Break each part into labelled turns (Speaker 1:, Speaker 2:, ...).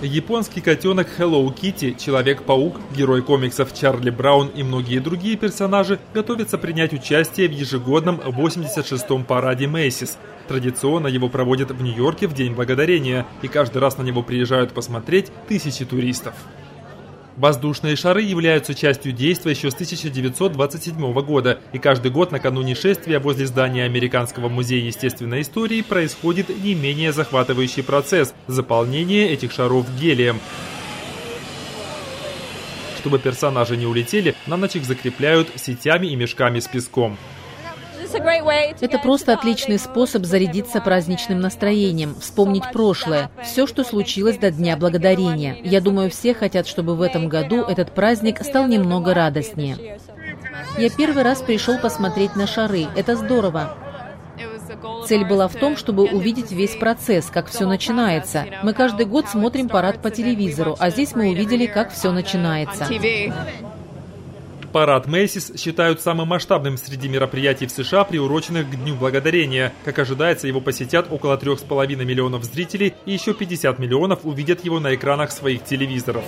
Speaker 1: Японский котенок Hello Kitty, Человек-паук, герой комиксов Чарли Браун и многие другие персонажи готовятся принять участие в ежегодном 86-м параде Мэйсис. Традиционно его проводят в Нью-Йорке в День Благодарения, и каждый раз на него приезжают посмотреть тысячи туристов. Воздушные шары являются частью действа еще с 1927 года, и каждый год накануне шествия возле здания Американского музея естественной истории происходит не менее захватывающий процесс – заполнение этих шаров гелием. Чтобы персонажи не улетели, на ночь их закрепляют сетями и мешками с песком.
Speaker 2: Это просто отличный способ зарядиться праздничным настроением, вспомнить прошлое, все, что случилось до Дня Благодарения. Я думаю, все хотят, чтобы в этом году этот праздник стал немного радостнее. Я первый раз пришел посмотреть на шары. Это здорово. Цель была в том, чтобы увидеть весь процесс, как все начинается. Мы каждый год смотрим парад по телевизору, а здесь мы увидели, как все начинается.
Speaker 1: Парад Мэйсис считают самым масштабным среди мероприятий в США, приуроченных к Дню Благодарения. Как ожидается, его посетят около 3,5 миллионов зрителей, и еще 50 миллионов увидят его на экранах своих телевизоров.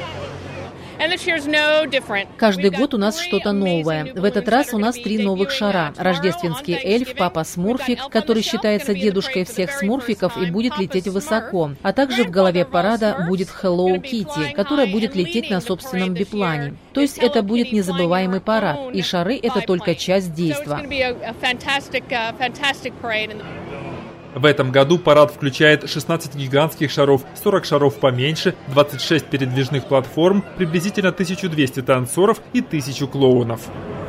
Speaker 2: Каждый год у нас что-то новое. В этот раз у нас 3 новых шара. Рождественский эльф, папа Смурфик, который считается дедушкой всех смурфиков и будет лететь высоко. А также в голове парада будет Hello Kitty, которая будет лететь на собственном биплане. То есть это будет незабываемый парад. И шары – это только часть действа.
Speaker 1: В этом году парад включает 16 гигантских шаров, 40 шаров поменьше, 26 передвижных платформ, приблизительно 1200 танцоров и 1000 клоунов.